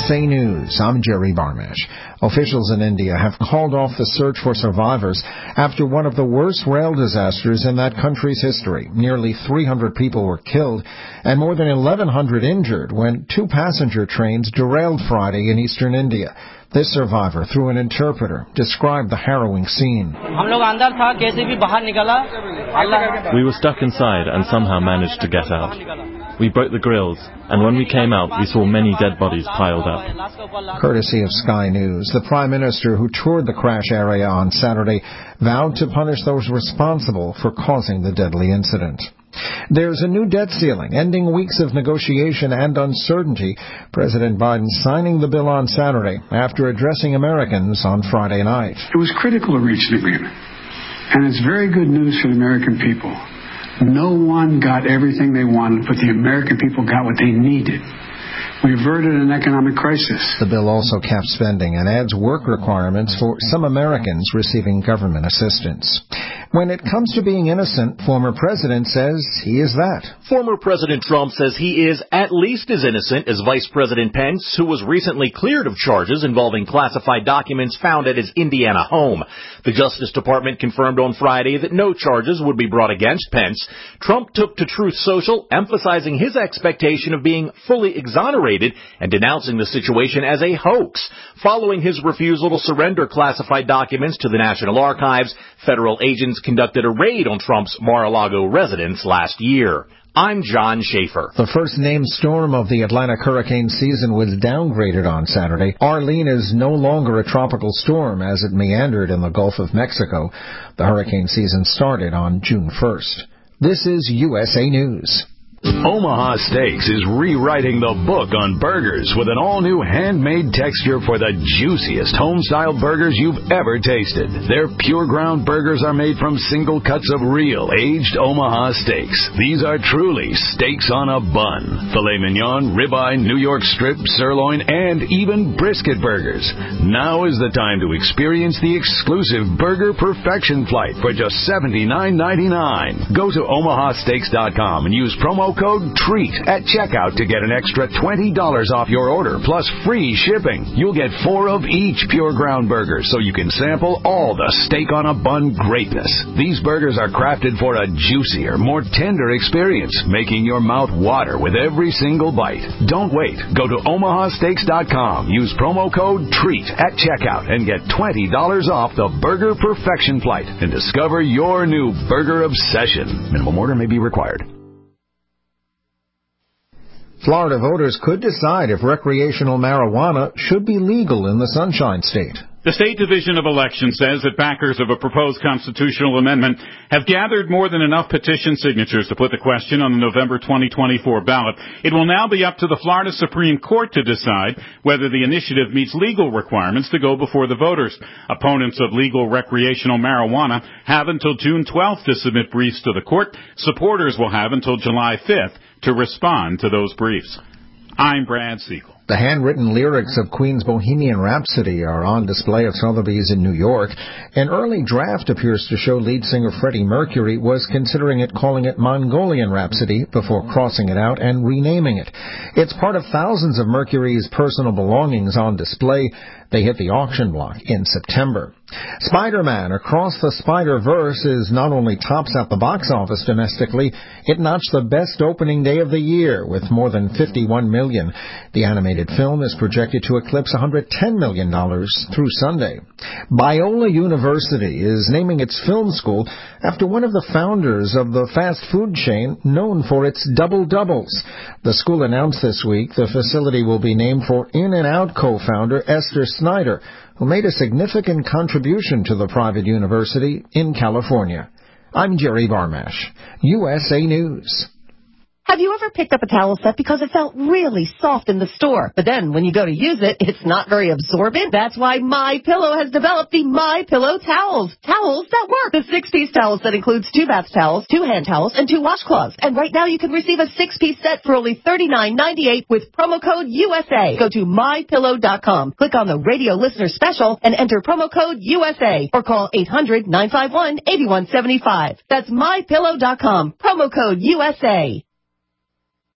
USA News. I'm Jerry Barmash. Officials in India have called off the search for survivors after one of the worst rail disasters in that country's history. Nearly 300 people were killed and more than 1,100 injured when two passenger trains derailed Friday in eastern India. This survivor, through an interpreter, described the harrowing scene. We were stuck inside and somehow managed to get out. We broke the grills, and when we came out, we saw many dead bodies piled up. Courtesy of Sky News, the Prime Minister who toured the crash area on Saturday vowed to punish those responsible for causing the deadly incident. There's a new debt ceiling, ending weeks of negotiation and uncertainty. President Biden signing the bill on Saturday after addressing Americans on Friday night. It was critical to reach an agreement, and it's very good news for the American people. No one got everything they wanted, but the American people got what they needed. We averted an economic crisis. The bill also caps spending and adds work requirements for some Americans receiving government assistance. When it comes to being innocent, former president says he is that. Former President Trump says he is at least as innocent as Vice President Pence, who was recently cleared of charges involving classified documents found at his Indiana home. The Justice Department confirmed on Friday that no charges would be brought against Pence. Trump took to Truth Social, emphasizing his expectation of being fully exonerated and denouncing the situation as a hoax. Following his refusal to surrender classified documents to the National Archives, federal agents conducted a raid on Trump's Mar-a-Lago residence last year. I'm John Schaefer. The first named storm of the Atlantic hurricane season was downgraded on Saturday. Arlene is no longer a tropical storm as it meandered in the Gulf of Mexico. The hurricane season started on June 1st. This is USA News. Omaha Steaks is rewriting the book on burgers with an all-new handmade texture for the juiciest home-style burgers you've ever tasted. Their pure ground burgers are made from single cuts of real, aged Omaha steaks. These are truly steaks on a bun. Filet mignon, ribeye, New York strip, sirloin, and even brisket burgers. Now is the time to experience the exclusive Burger Perfection Flight for just $79.99. Go to omahasteaks.com and use promo code TREAT at checkout to get an extra $20 off your order, plus free shipping. You'll get 4 of each pure ground burger, so you can sample all the steak on a bun greatness. These burgers are crafted for a juicier, more tender experience, making your mouth water with every single bite. Don't wait. Go to omahasteaks.com. Use promo code TREAT at checkout and get $20 off the Burger Perfection Flight and discover your new burger obsession. Minimum order may be required. Florida voters could decide if recreational marijuana should be legal in the Sunshine State. The State Division of Elections says that backers of a proposed constitutional amendment have gathered more than enough petition signatures to put the question on the November 2024 ballot. It will now be up to the Florida Supreme Court to decide whether the initiative meets legal requirements to go before the voters. Opponents of legal recreational marijuana have until June 12th to submit briefs to the court. Supporters will have until July 5th to respond to those briefs. I'm Brad Siegel. The handwritten lyrics of Queen's Bohemian Rhapsody are on display at Sotheby's in New York. An early draft appears to show lead singer Freddie Mercury was considering calling it Mongolian Rhapsody before crossing it out and renaming it. It's part of thousands of Mercury's personal belongings on display. They hit the auction block in September. Spider-Man Across the Spider-Verse is not only tops at the box office domestically, it notched the best opening day of the year with more than $51 million. The animated film is projected to eclipse $110 million through Sunday. Biola University is naming its film school after one of the founders of the fast food chain known for its double-doubles. The school announced this week the facility will be named for In-N-Out co-founder Esther Snyder, who made a significant contribution to the private university in California. I'm Jerry Barmash, USA News. Have you ever picked up a towel set because it felt really soft in the store, but then when you go to use it, it's not very absorbent? That's why MyPillow has developed the MyPillow towels. Towels that work. The 6-piece towels that includes 2 bath towels, 2 hand towels, and 2 washcloths. And right now you can receive a 6-piece set for only $39.98 with promo code USA. Go to MyPillow.com. Click on the radio listener special and enter promo code USA or call 800-951-8175. That's MyPillow.com. Promo code USA.